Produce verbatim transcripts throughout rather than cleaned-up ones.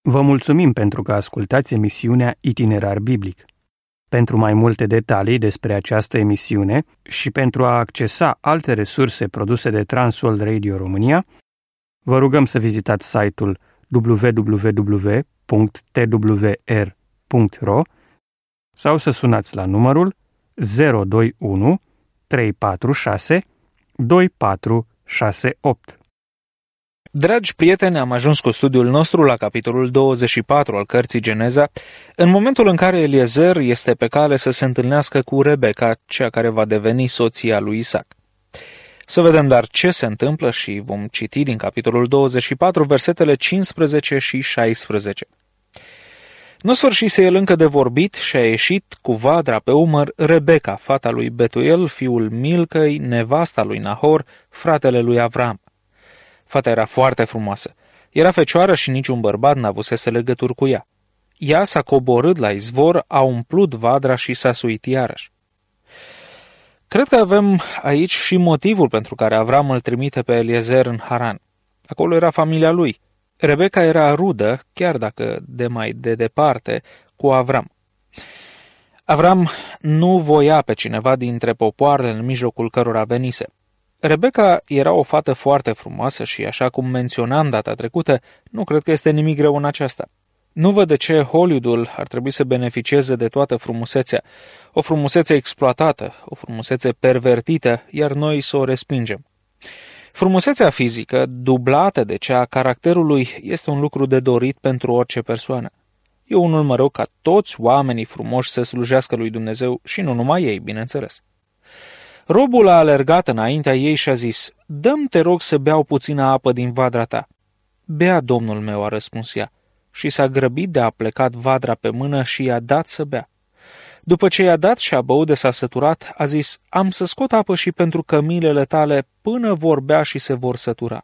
Vă mulțumim pentru că ascultați emisiunea Itinerar Biblic. Pentru mai multe detalii despre această emisiune și pentru a accesa alte resurse produse de Transworld Radio România, vă rugăm să vizitați site-ul w w w punct t w r punct r o sau să sunați la numărul zero doi unu trei patru șase doi patru șase opt. Dragi prieteni, am ajuns cu studiul nostru la capitolul douăzeci și patru al cărții Geneza, în momentul în care Eliezer este pe cale să se întâlnească cu Rebecca, cea care va deveni soția lui Isaac. Să vedem dar ce se întâmplă și vom citi din capitolul douăzeci și patru versetele cincisprezece și șaisprezece. Nu sfârșise el încă de vorbit și a ieșit cu vadra pe umăr Rebecca, fata lui Betuel, fiul Milcăi, nevasta lui Nahor, fratele lui Avram. Fata era foarte frumoasă. Era fecioară și niciun bărbat n-avusese legături cu ea. Ea s-a coborât la izvor, a umplut vadra și s-a suit iarăși. Cred că avem aici și motivul pentru care Avram îl trimite pe Eliezer în Haran. Acolo era familia lui. Rebecca era rudă, chiar dacă de mai de departe, cu Avram. Avram nu voia pe cineva dintre popoarele în mijlocul cărora venise. Rebecca era o fată foarte frumoasă și, așa cum menționam data trecută, nu cred că este nimic rău în aceasta. Nu văd de ce Hollywoodul ar trebui să beneficieze de toată frumusețea, o frumusețe exploatată, o frumusețe pervertită, iar noi să o respingem. Frumusețea fizică, dublată de cea a caracterului, este un lucru de dorit pentru orice persoană. Eu unul mă rog ca toți oamenii frumoși să slujească lui Dumnezeu și nu numai ei, bineînțeles. Robul a alergat înaintea ei și a zis, dă-mi, te rog, să beau puțină apă din vadra ta. Bea, domnul meu, a răspuns ea, și s-a grăbit de a plecat vadra pe mână și i-a dat să bea. După ce i-a dat și a băut de s-a săturat, a zis, am să scot apă și pentru cămilele tale până vor bea și se vor sătura.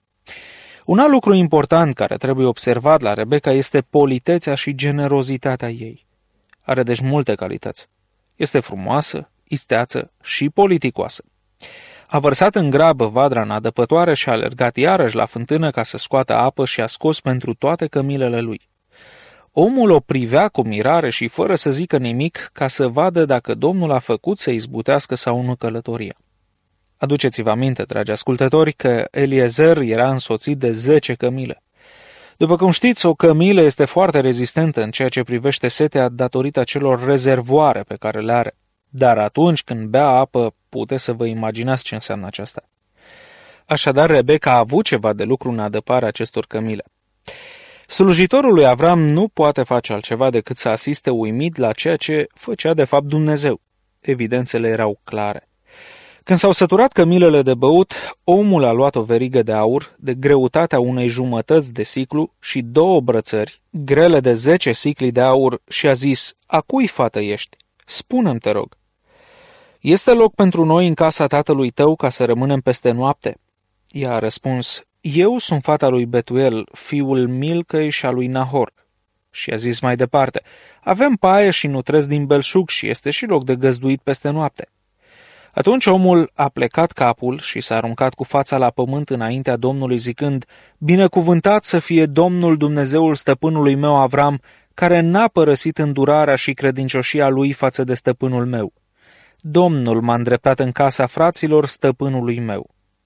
Un alt lucru important care trebuie observat la Rebecca este politețea și generozitatea ei. Are deci multe calități. Este frumoasă, isteață și politicoasă. A vărsat în grabă vadra în adăpătoare și a alergat iarăși la fântână ca să scoată apă și a scos pentru toate cămilele lui. Omul o privea cu mirare și fără să zică nimic ca să vadă dacă Domnul a făcut să izbutească sau nu călătoria. Aduceți-vă aminte, dragi ascultători, că Eliezer era însoțit de zece cămile. După cum știți, o cămilă este foarte rezistentă în ceea ce privește setea datorită acelor rezervoare pe care le are. Dar atunci când bea apă, puteți să vă imaginați ce înseamnă aceasta. Așadar, Rebecca a avut ceva de lucru în adăparea acestor cămile. Slujitorul lui Avram nu poate face altceva decât să asiste uimit la ceea ce făcea de fapt Dumnezeu. Evidențele erau clare. Când s-au săturat cămilele de băut, omul a luat o verigă de aur de greutatea unei jumătăți de siclu și două brățări, grele de zece sicli de aur, și a zis, a cui fată ești? Spune-mi, te rog. Este loc pentru noi în casa tatălui tău ca să rămânem peste noapte? Ea a răspuns, eu sunt fata lui Betuel, fiul Milcăi și a lui Nahor. Și a zis mai departe, avem paie și nutresc din belșug și este și loc de găzduit peste noapte. Atunci omul a plecat capul și s-a aruncat cu fața la pământ înaintea Domnului zicând, binecuvântat să fie Domnul Dumnezeul stăpânului meu Avram, care n-a părăsit îndurarea și credincioșia lui față de stăpânul meu. Domnul m-a îndreptat în casa fraților stăpânului meu.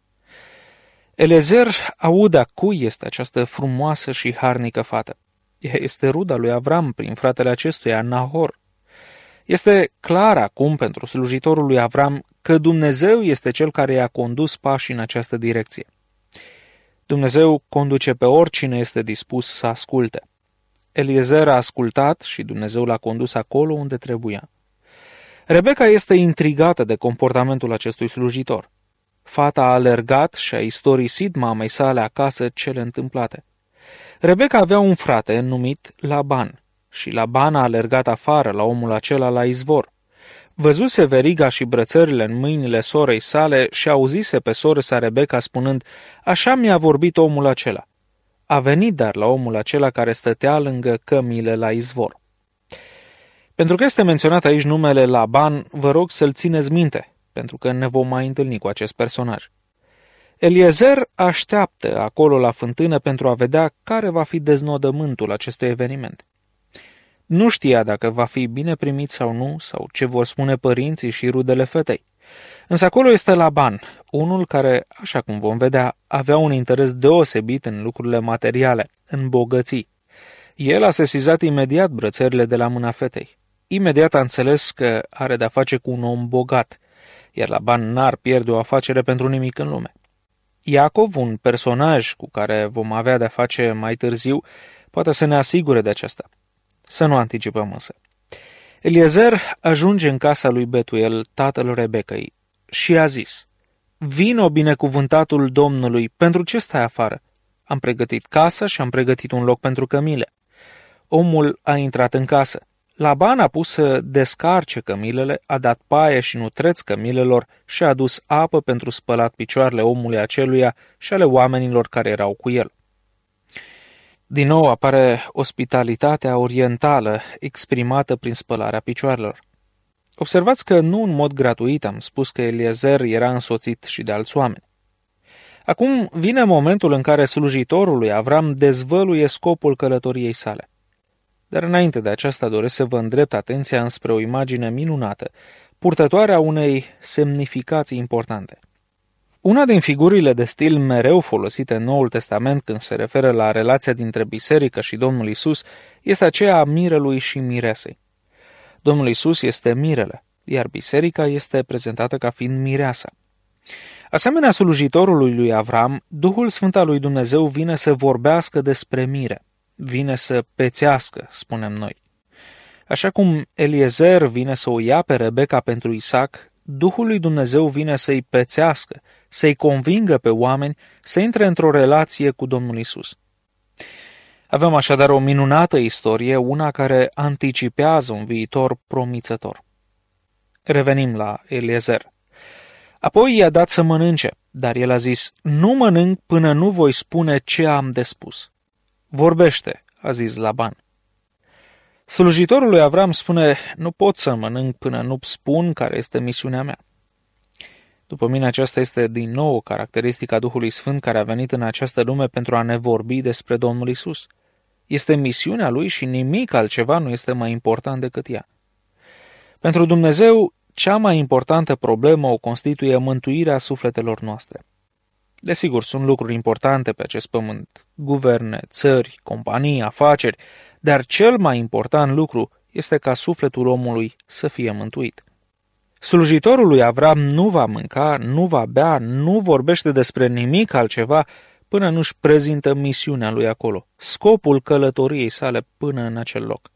Eliezer aude a cui este această frumoasă și harnică fată. Ea este ruda lui Avram prin fratele acestuia, Nahor. Este clar acum pentru slujitorul lui Avram că Dumnezeu este cel care i-a condus pașii în această direcție. Dumnezeu conduce pe oricine este dispus să asculte. Eliezer a ascultat și Dumnezeu l-a condus acolo unde trebuia. Rebecca este intrigată de comportamentul acestui slujitor. Fata a alergat și a istorisit mamei sale acasă cele întâmplate. Rebecca avea un frate numit Laban și Laban a alergat afară la omul acela la izvor. Văzuse veriga și brățările în mâinile sorei sale și auzise pe soră sa Rebecca spunând, așa mi-a vorbit omul acela. A venit dar la omul acela care stătea lângă cămile la izvor. Pentru că este menționat aici numele Laban, vă rog să-l țineți minte, pentru că ne vom mai întâlni cu acest personaj. Eliezer așteaptă acolo la fântână pentru a vedea care va fi deznodământul acestui eveniment. Nu știa dacă va fi bine primit sau nu, sau ce vor spune părinții și rudele fetei. Însă acolo este Laban, unul care, așa cum vom vedea, avea un interes deosebit în lucrurile materiale, în bogății. El a sesizat imediat brățările de la mâna fetei. Imediat a înțeles că are de-a face cu un om bogat, iar Laban n-ar pierde o afacere pentru nimic în lume. Iacov, un personaj cu care vom avea de-a face mai târziu, poate să ne asigure de aceasta. Să nu anticipăm însă. Eliezer ajunge în casa lui Betuel, tatăl Rebecăi, și a zis: Vino, binecuvântatul Domnului, pentru ce stai afară? Am pregătit casa și am pregătit un loc pentru cămile. Omul a intrat în casă. Laban a pus să descarce cămilele, a dat paie și nutreț cămilelor și a adus apă pentru spălat picioarele omului aceluia și ale oamenilor care erau cu el. Din nou apare ospitalitatea orientală exprimată prin spălarea picioarelor. Observați că nu în mod gratuit am spus că Eliezer era însoțit și de alți oameni. Acum vine momentul în care slujitorul lui Avram dezvăluie scopul călătoriei sale. Dar înainte de aceasta doresc să vă îndrept atenția înspre o imagine minunată, purtătoarea unei semnificații importante. Una din figurile de stil mereu folosite în Noul Testament când se referă la relația dintre biserică și Domnul Isus este aceea a mirelui și miresei. Domnul Isus este mirele, iar biserica este prezentată ca fiind mireasa. Asemenea slujitorului lui Avram, Duhul Sfânt al lui Dumnezeu vine să vorbească despre mire, vine să pețească, spunem noi. Așa cum Eliezer vine să o ia pe Rebecca pentru Isaac, Duhul lui Dumnezeu vine să-i pețească, să-i convingă pe oameni să intre într-o relație cu Domnul Isus. Avem așadar o minunată istorie, una care anticipează un viitor promițător. Revenim la Eliezer. Apoi i-a dat să mănânce, dar el a zis: Nu mănânc până nu voi spune ce am de spus. Vorbește, a zis Laban. Slujitorul lui Avram spune: Nu pot să mănânc până nu spun care este misiunea mea. După mine, aceasta este din nou caracteristica Duhului Sfânt care a venit în această lume pentru a ne vorbi despre Domnul Isus. Este misiunea lui și nimic altceva nu este mai important decât ea. Pentru Dumnezeu, cea mai importantă problemă o constituie mântuirea sufletelor noastre. Desigur, sunt lucruri importante pe acest pământ: guverne, țări, companii, afaceri, dar cel mai important lucru este ca sufletul omului să fie mântuit. Slujitorul lui Avram nu va mânca, nu va bea, nu vorbește despre nimic altceva până nu-și prezintă misiunea lui acolo, scopul călătoriei sale până în acel loc.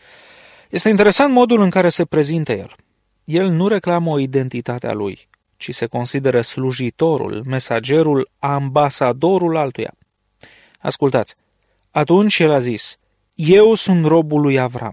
Este interesant modul în care se prezintă el. El nu reclamă o identitate a lui, ci se consideră slujitorul, mesagerul, ambasadorul altuia. Ascultați, atunci el a zis: Eu sunt robul lui Avram.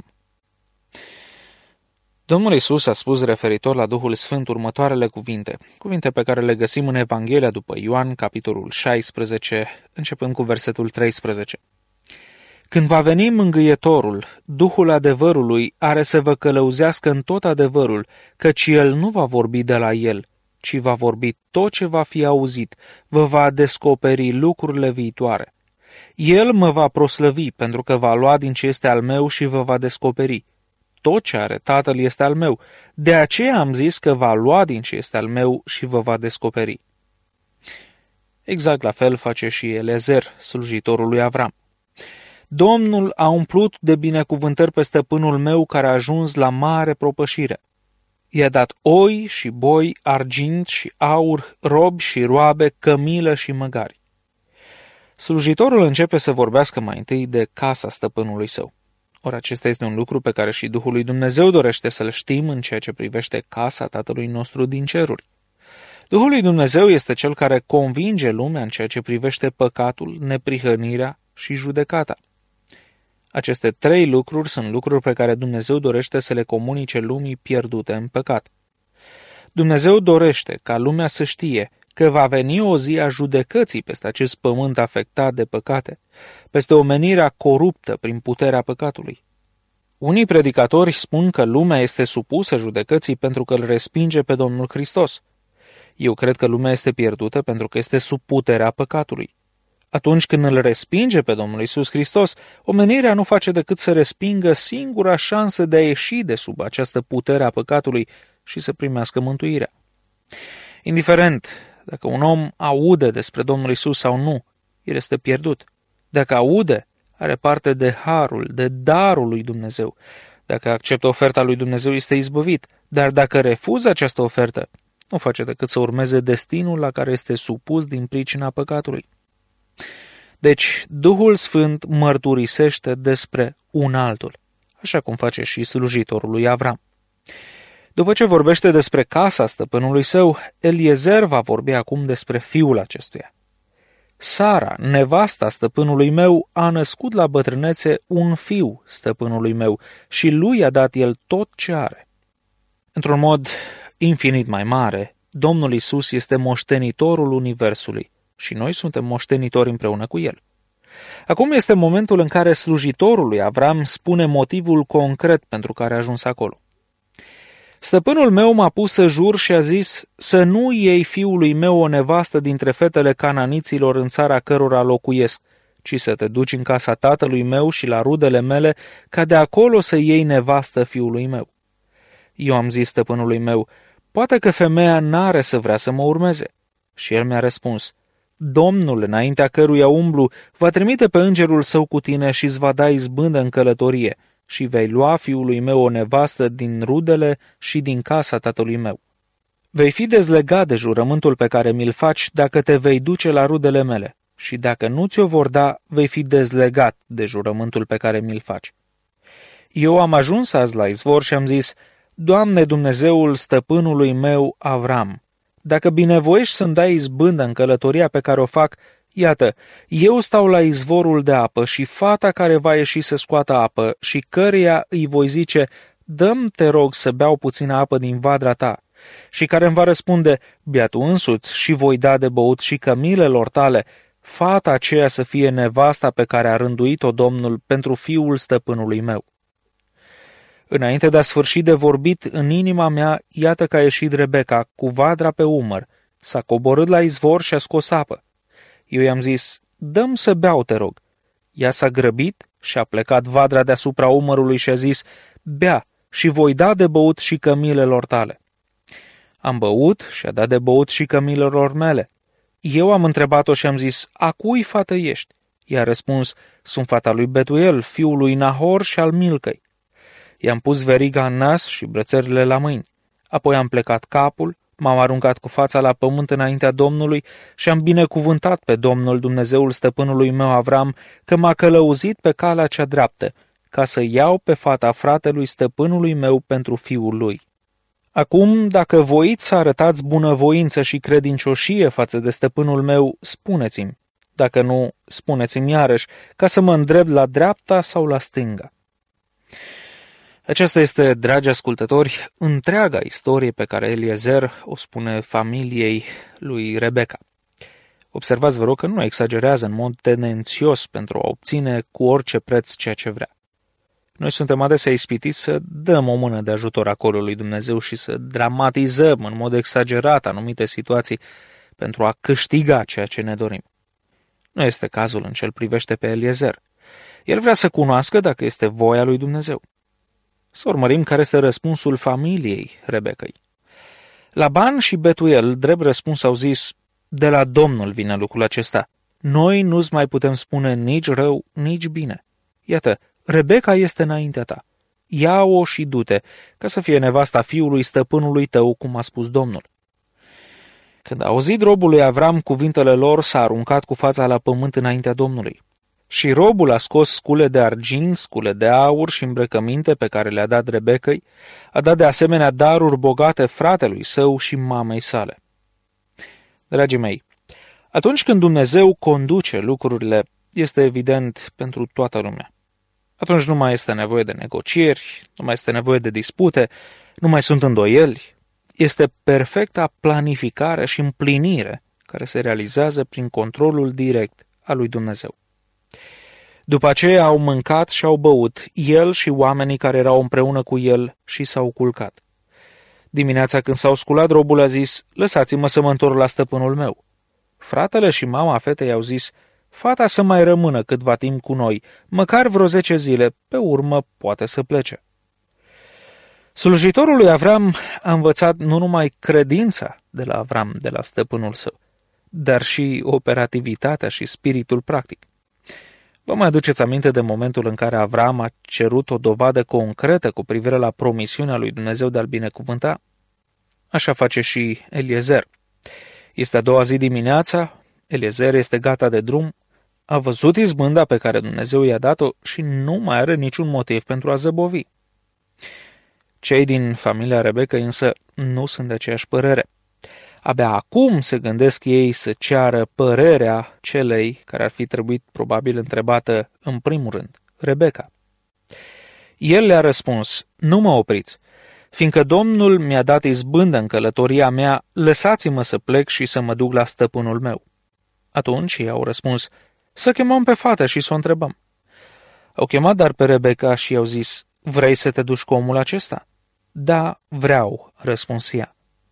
Domnul Iisus a spus referitor la Duhul Sfânt următoarele cuvinte, cuvinte pe care le găsim în Evanghelia după Ioan, capitolul șaisprezece, începând cu versetul treisprezece. Când va veni mângâietorul, Duhul adevărului are să vă călăuzească în tot adevărul, căci el nu va vorbi de la el, ci va vorbi tot ce va fi auzit, vă va descoperi lucrurile viitoare. El mă va proslăvi, pentru că va lua din ce este al meu și vă va descoperi. Tot ce are Tatăl este al meu, de aceea am zis că va lua din ce este al meu și vă va descoperi. Exact la fel face și Eliezer, slujitorul lui Avram. Domnul a umplut de binecuvântări pe stăpânul meu care a ajuns la mare propășire. I-a dat oi și boi, argint și aur, robi și roabe, cămilă și măgari. Slujitorul începe să vorbească mai întâi de casa stăpânului său. Ori acesta este un lucru pe care și Duhul lui Dumnezeu dorește să-l știm în ceea ce privește casa Tatălui nostru din ceruri. Duhul lui Dumnezeu este cel care convinge lumea în ceea ce privește păcatul, neprihănirea și judecata. Aceste trei lucruri sunt lucruri pe care Dumnezeu dorește să le comunice lumii pierdute în păcat. Dumnezeu dorește ca lumea să știe că va veni o zi a judecății peste acest pământ afectat de păcate, peste omenirea coruptă prin puterea păcatului. Unii predicatori spun că lumea este supusă judecății pentru că îl respinge pe Domnul Hristos. Eu cred că lumea este pierdută pentru că este sub puterea păcatului. Atunci când îl respinge pe Domnul Iisus Hristos, omenirea nu face decât să respingă singura șansă de a ieși de sub această putere a păcatului și să primească mântuirea. Indiferent dacă un om aude despre Domnul Iisus sau nu, el este pierdut. Dacă aude, are parte de harul, de darul lui Dumnezeu. Dacă acceptă oferta lui Dumnezeu, este izbăvit. Dar dacă refuză această ofertă, nu face decât să urmeze destinul la care este supus din pricina păcatului. Deci, Duhul Sfânt mărturisește despre un altul, așa cum face și slujitorul lui Avram. După ce vorbește despre casa stăpânului său, Eliezer va vorbi acum despre fiul acestuia. Sara, nevasta stăpânului meu, a născut la bătrânețe un fiu stăpânului meu și lui a dat el tot ce are. Într-un mod infinit mai mare, Domnul Iisus este moștenitorul universului și noi suntem moștenitori împreună cu el. Acum este momentul în care slujitorul lui Avram spune motivul concret pentru care a ajuns acolo. Stăpânul meu m-a pus să jur și a zis să nu iei fiului meu o nevastă dintre fetele cananiților în țara cărora locuiesc, ci să te duci în casa tatălui meu și la rudele mele, ca de acolo să iei nevastă fiului meu. Eu am zis stăpânului meu, poate că femeia n-are să vrea să mă urmeze. Și el mi-a răspuns, Domnul, înaintea căruia umblu, va trimite pe îngerul său cu tine și îți va da izbândă în călătorie și vei lua fiului meu o nevastă din rudele și din casa tatălui meu. Vei fi dezlegat de jurământul pe care mi-l faci dacă te vei duce la rudele mele și dacă nu ți-o vor da, vei fi dezlegat de jurământul pe care mi-l faci. Eu am ajuns azi la izvor și am zis, Doamne Dumnezeul stăpânului meu Avram, dacă binevoiești să-mi dai izbândă în călătoria pe care o fac, iată, eu stau la izvorul de apă și fata care va ieși să scoată apă și căreia îi voi zice, dă-mi, te rog, să beau puțină apă din vadra ta, și care îmi va răspunde, bea tu însuți și voi da de băut și cămilelor tale, fata aceea să fie nevasta pe care a rânduit-o Domnul pentru fiul stăpânului meu. Înainte de a sfârși de vorbit în inima mea, iată că a ieșit Rebecca cu vadra pe umăr, s-a coborât la izvor și a scos apă. Eu i-am zis, dă-mi să beau, te rog. Ea s-a grăbit și a plecat vadra deasupra umărului și a zis, bea și voi da de băut și cămilelor tale. Am băut și a dat de băut și cămilelor mele. Eu am întrebat-o și am zis, a cui fată ești? I-a răspuns, sunt fata lui Betuel, fiul lui Nahor și al Milcăi. I-am pus veriga în nas și brățările la mâini. Apoi am plecat capul, m-am aruncat cu fața la pământ înaintea Domnului și am binecuvântat pe Domnul Dumnezeul stăpânului meu Avram că m-a călăuzit pe calea cea dreaptă, ca să iau pe fata fratelui stăpânului meu pentru fiul lui. Acum, dacă voiți să arătați bunăvoință și credincioșie față de stăpânul meu, spuneți-mi. Dacă nu, spuneți-mi iarăși, ca să mă îndrept la dreapta sau la stânga. Aceasta este, dragi ascultători, întreaga istorie pe care Eliezer o spune familiei lui Rebecca. Observați, vă rog, că nu exagerează în mod tendențios pentru a obține cu orice preț ceea ce vrea. Noi suntem adesea ispitiți să dăm o mână de ajutor acolo lui Dumnezeu și să dramatizăm în mod exagerat anumite situații pentru a câștiga ceea ce ne dorim. Nu este cazul în ce îl privește pe Eliezer. El vrea să cunoască dacă este voia lui Dumnezeu. Să urmărim care este răspunsul familiei Rebecăi. Laban și Betuel, drept răspuns, au zis, de la Domnul vine lucrul acesta. Noi nu-ți mai putem spune nici rău, nici bine. Iată, Rebecca este înaintea ta. Ia-o și du-te, ca să fie nevasta fiului stăpânului tău, cum a spus Domnul. Când a auzit robul lui Avram cuvintele lor, s-a aruncat cu fața la pământ înaintea Domnului. Și robul a scos scule de argint, scule de aur și îmbrăcăminte pe care le-a dat Rebecăi, a dat de asemenea daruri bogate fratelui său și mamei sale. Dragii mei, atunci când Dumnezeu conduce lucrurile, este evident pentru toată lumea. Atunci nu mai este nevoie de negocieri, nu mai este nevoie de dispute, nu mai sunt îndoieli. Este perfecta planificare și împlinire care se realizează prin controlul direct al lui Dumnezeu. După aceea au mâncat și au băut, el și oamenii care erau împreună cu el, și s-au culcat. Dimineața când s-au sculat, robul a zis, lăsați-mă să mă întorc la stăpânul meu. Fratele și mama fetei au zis, fata să mai rămână câtva timp cu noi, măcar vreo zece zile, pe urmă poate să plece. Slujitorul lui Avram a învățat nu numai credința de la Avram, de la stăpânul său, dar și operativitatea și spiritul practic. Vă mai aduceți aminte de momentul în care Avram a cerut o dovadă concretă cu privire la promisiunea lui Dumnezeu de a-l binecuvânta? Așa face și Eliezer. Este a doua zi dimineața, Eliezer este gata de drum, a văzut izbânda pe care Dumnezeu i-a dat-o și nu mai are niciun motiv pentru a zăbovi. Cei din familia Rebecca însă nu sunt de aceeași părere. Abia acum se gândesc ei să ceară părerea celei care ar fi trebuit probabil întrebată în primul rând, Rebecca. El le-a răspuns, nu mă opriți, fiindcă Domnul mi-a dat izbândă în călătoria mea, lăsați-mă să plec și să mă duc la stăpânul meu. Atunci ei au răspuns, să chemăm pe fată și să o întrebăm. Au chemat dar pe Rebecca și i-au zis, vrei să te duci cu omul acesta? Da, vreau, răspuns ea.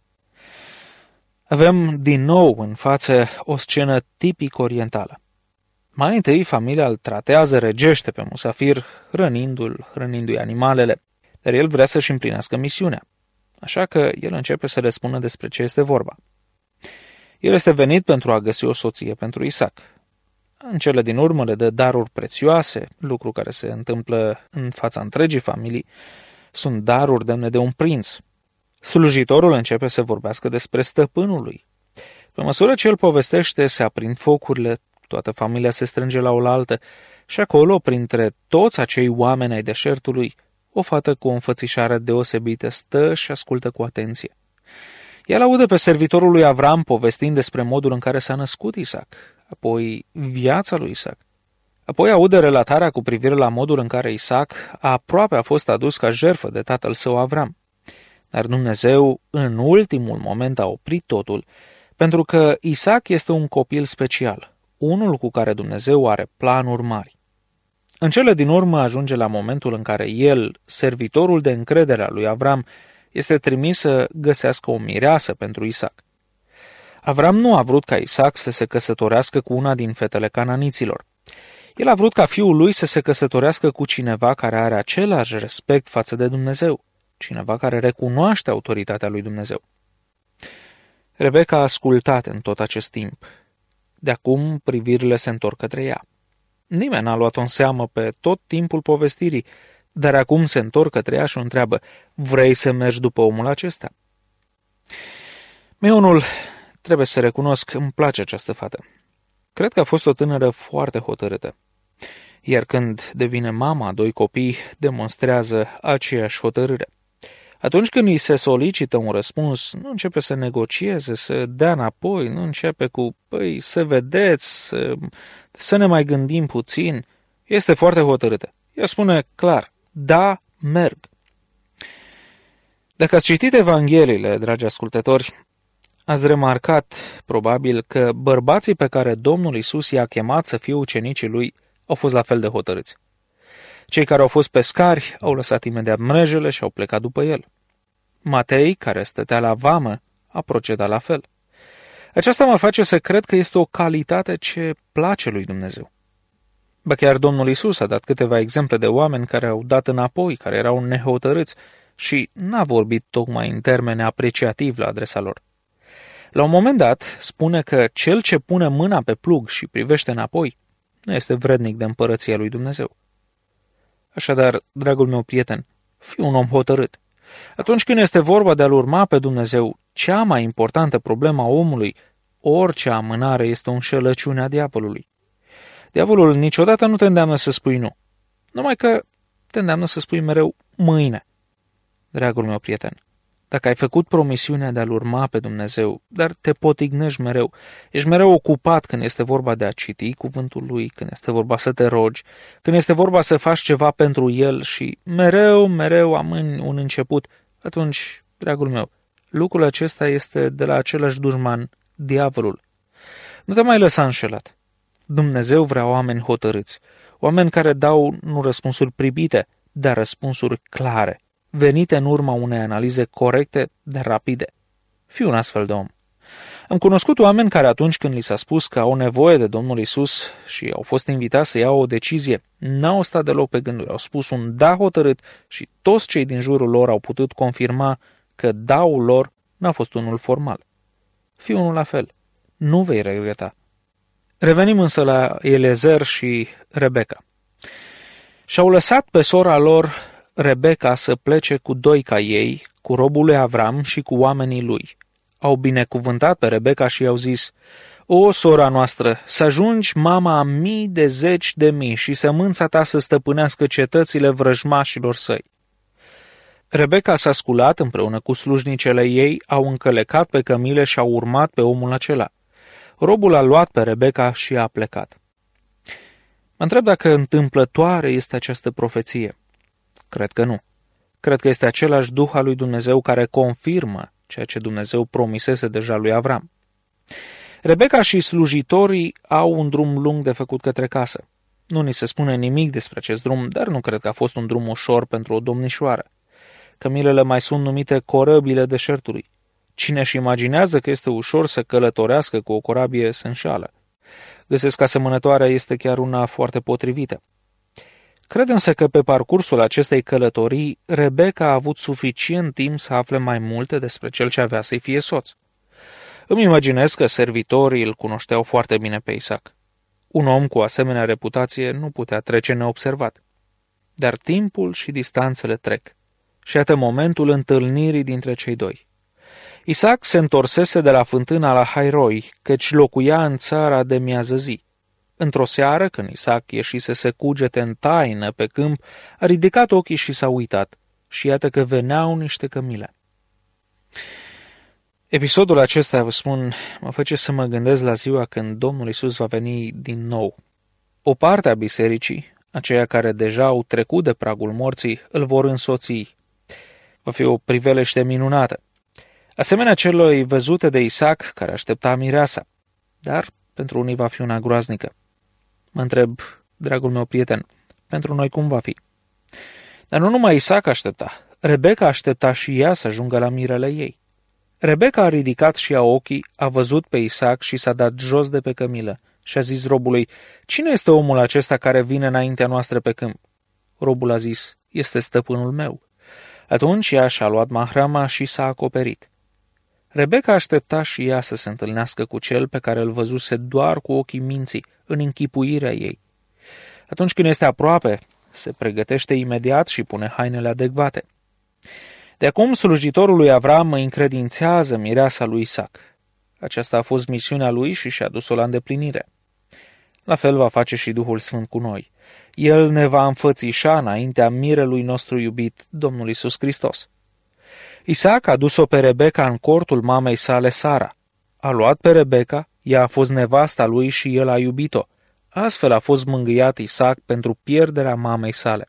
Avem din nou în față o scenă tipic orientală. Mai întâi, familia îl tratează regește pe musafir, hrănindu-l, hrănindu-i animalele, dar el vrea să-și împlinească misiunea. Așa că el începe să le spună despre ce este vorba. El este venit pentru a găsi o soție pentru Isaac. În cele din urmă le dă daruri prețioase, lucru care se întâmplă în fața întregii familii, sunt daruri demne de un prinț. Slujitorul începe să vorbească despre stăpânul lui. Pe măsură ce el povestește, se aprind focurile, toată familia se strânge la oaltă și acolo, printre toți acei oameni ai deșertului, o fată cu o înfățișare deosebită stă și ascultă cu atenție. El aude pe servitorul lui Avram povestind despre modul în care s-a născut Isaac, apoi viața lui Isaac. Apoi aude relatarea cu privire la modul în care Isaac aproape a fost adus ca jertfă de tatăl său Avram. Dar Dumnezeu, în ultimul moment, a oprit totul, pentru că Isaac este un copil special, unul cu care Dumnezeu are planuri mari. În cele din urmă ajunge la momentul în care el, servitorul de încredere al lui Avram, este trimis să găsească o mireasă pentru Isaac. Avram nu a vrut ca Isaac să se căsătorească cu una din fetele cananiților. El a vrut ca fiul lui să se căsătorească cu cineva care are același respect față de Dumnezeu, cineva care recunoaște autoritatea lui Dumnezeu. Rebecca a ascultat în tot acest timp. De acum privirile se întorc către ea. Nimeni n-a luat-o în seamă pe tot timpul povestirii, dar acum se întorc către ea și o întreabă, vrei să mergi după omul acesta? Mie unul, trebuie să recunosc, îmi place această fată. Cred că a fost o tânără foarte hotărâtă. Iar când devine mama a doi copii, demonstrează aceeași hotărâre. Atunci când îi se solicită un răspuns, nu începe să negocieze, să dea înapoi, nu începe cu, păi, să vedeți, să, să ne mai gândim puțin. Este foarte hotărâtă. Ea spune clar, da, merg. Dacă ați citit Evangheliile, dragi ascultători, ați remarcat, probabil, că bărbații pe care Domnul Iisus i-a chemat să fie ucenicii lui au fost la fel de hotărâți. Cei care au fost pescari au lăsat imediat mrejele și au plecat după el. Matei, care stătea la vamă, a procedat la fel. Aceasta mă face să cred că este o calitate ce place lui Dumnezeu. Ba chiar Domnul Iisus a dat câteva exemple de oameni care au dat înapoi, care erau nehotărâți și n-a vorbit tocmai în termeni apreciativi la adresa lor. La un moment dat, spune că cel ce pune mâna pe plug și privește înapoi nu este vrednic de împărăția lui Dumnezeu. Așadar, dragul meu prieten, fii un om hotărât. Atunci când este vorba de a-L urma pe Dumnezeu, cea mai importantă problemă a omului, orice amânare este o înșelăciune a diavolului. Diavolul niciodată nu te îndeamnă să spui nu, numai că te îndeamnă să spui mereu mâine. Dragul meu prieten, dacă ai făcut promisiunea de a-L urma pe Dumnezeu, dar te potignești mereu, ești mereu ocupat când este vorba de a citi cuvântul Lui, când este vorba să te rogi, când este vorba să faci ceva pentru El și mereu, mereu amâni un început, atunci, dragul meu, lucrul acesta este de la același dușman, diavolul. Nu te mai lăsa înșelat. Dumnezeu vrea oameni hotărâți, oameni care dau nu răspunsuri pribite, dar răspunsuri clare. venite în urma unei analize corecte, dar rapide. Fii un astfel de om. Am cunoscut oameni care atunci când li s-a spus că au nevoie de Domnul Isus și au fost invitați să iau o decizie, n-au stat deloc pe gânduri, au spus un da hotărât și toți cei din jurul lor au putut confirma că da-ul lor n-a fost unul formal. Fii unul la fel. Nu vei regreta. Revenim însă la Eliezer și Rebecca. Și-au lăsat pe sora lor, Rebecca, să plece cu doi ca ei, cu robul lui Avram și cu oamenii lui. Au binecuvântat pe Rebecca și i-au zis: O, sora noastră, să ajungi mama a mii de zeci de mii și sămânța ta să stăpânească cetățile vrăjmașilor săi. Rebecca s-a sculat împreună cu slujnicele ei, au încălecat pe cămile și au urmat pe omul acela. Robul a luat pe Rebecca și a plecat. Mă întreb dacă întâmplătoare este această profeție. Cred că nu. Cred că este același Duh al lui Dumnezeu care confirmă ceea ce Dumnezeu promisese deja lui Avram. Rebecca și slujitorii au un drum lung de făcut către casă. Nu ni se spune nimic despre acest drum, dar nu cred că a fost un drum ușor pentru o domnișoară. Cămilele mai sunt numite corăbile deșertului. Cine își imaginează că este ușor să călătorească cu o corabie se înșală. Găsesc că asemănătoarea este chiar una foarte potrivită. Cred însă că pe parcursul acestei călătorii, Rebecca a avut suficient timp să afle mai multe despre cel ce avea să-i fie soț. Îmi imaginez că servitorii îl cunoșteau foarte bine pe Isaac. Un om cu asemenea reputație nu putea trece neobservat. Dar timpul și distanțele trec. Și iată momentul întâlnirii dintre cei doi. Isaac se întorsese de la fântâna la Hairoi, căci locuia în țara de miază zi. Într-o seară, când Isaac ieșise să cugete în taină pe câmp, a ridicat ochii și s-a uitat. Și iată că veneau niște cămile. Episodul acesta, vă spun, mă face să mă gândesc la ziua când Domnul Iisus va veni din nou. O parte a bisericii, aceia care deja au trecut de pragul morții, îl vor însoți. Va fi o priveliște minunată. Asemenea celor văzute de Isaac, care aștepta mireasa. Dar pentru unii va fi una groaznică. Mă întreb, dragul meu prieten, pentru noi cum va fi? Dar nu numai Isaac aștepta. Rebecca aștepta și ea să ajungă la mirele ei. Rebecca a ridicat și ea ochii, a văzut pe Isaac și s-a dat jos de pe cămilă și a zis robului: Cine este omul acesta care vine înaintea noastră pe câmp? Robul a zis: Este stăpânul meu. Atunci ea și-a luat mahrama și s-a acoperit. Rebecca aștepta și ea să se întâlnească cu cel pe care îl văzuse doar cu ochii minții, în închipuirea ei. Atunci când este aproape, se pregătește imediat și pune hainele adecvate. De acum, slujitorul lui Avram îi încredințează mireasa lui Isaac. Aceasta a fost misiunea lui și și-a dus-o la îndeplinire. La fel va face și Duhul Sfânt cu noi. El ne va înfățișa înaintea mirelui nostru iubit, Domnul Iisus Hristos. Isaac a dus-o pe Rebecca în cortul mamei sale Sara. A luat pe Rebecca, ea a fost nevasta lui și el a iubit-o. Astfel a fost mângâiat Isaac pentru pierderea mamei sale.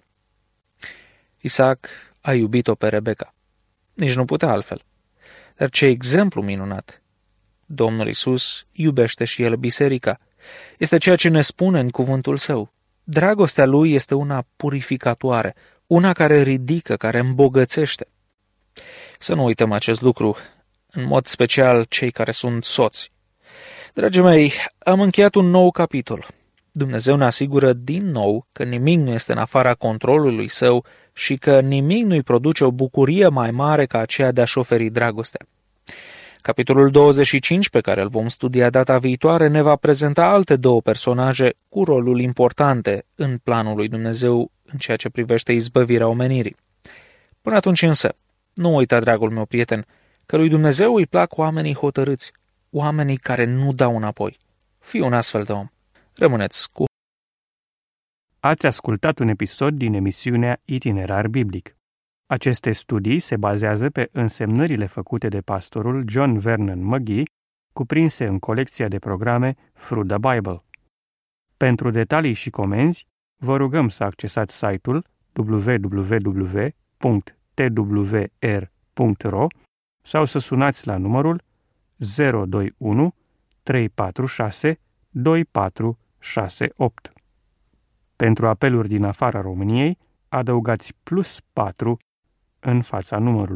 Isaac a iubit-o pe Rebecca. Nici nu putea altfel. Dar ce exemplu minunat! Domnul Iisus iubește și el biserica. Este ceea ce ne spune în cuvântul său. Dragostea lui este una purificatoare, una care ridică, care îmbogățește. Să nu uităm acest lucru, în mod special cei care sunt soți. Dragii mei, am încheiat un nou capitol. Dumnezeu ne asigură din nou că nimic nu este în afara controlului său și că nimic nu-i produce o bucurie mai mare ca aceea de a-și oferi dragostea. Capitolul douăzeci și cinci, pe care îl vom studia data viitoare, ne va prezenta alte două personaje cu roluri importante în planul lui Dumnezeu în ceea ce privește izbăvirea omenirii. Până atunci însă, nu uita, dragul meu prieten, că lui Dumnezeu îi plac oamenii hotărâți, oamenii care nu dau înapoi. Fii un astfel de om. Rămâneți cu... Ați ascultat un episod din emisiunea Itinerar Biblic. Aceste studii se bazează pe însemnările făcute de pastorul John Vernon McGee, cuprinse în colecția de programe Through the Bible. Pentru detalii și comenzi, vă rugăm să accesați site-ul w w w punct t w r punct r o sau să sunați la numărul zero doi unu trei patru șase doi patru șase opt. Pentru apeluri din afara României, adăugați plus patru în fața numărului.